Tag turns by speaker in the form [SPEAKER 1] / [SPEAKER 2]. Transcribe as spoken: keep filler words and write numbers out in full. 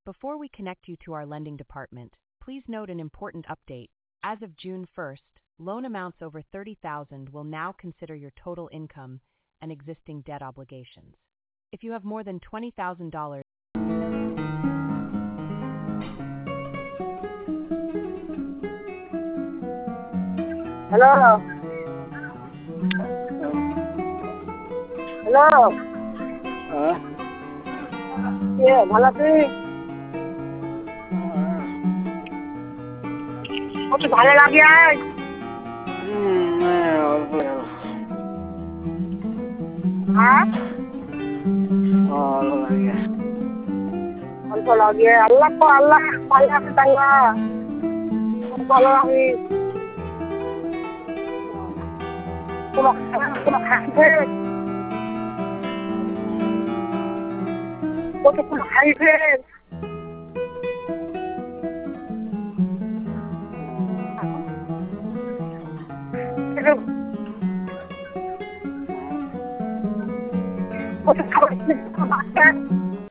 [SPEAKER 1] Before we connect you to our lending department, please note an important update. As of June first, loan amounts over thirty thousand dollars will now consider your total income and existing debt obligations. If you have more than twenty thousand dollars,
[SPEAKER 2] Hello. Hello.
[SPEAKER 3] হ্যাঁ
[SPEAKER 2] কে ভালো আছিস? কত ভালো লাগে আজ?
[SPEAKER 3] হুম হ্যাঁ অল্প গেল
[SPEAKER 2] হ্যাঁ
[SPEAKER 3] অল্প লাগে
[SPEAKER 2] অল্প লাগে আল্লাহ তো আল্লাহ ভালো আছে তাঙ্গা ভালো আমি তোমার তোমার খাইছে কত কোনো খাইছে কত খাবার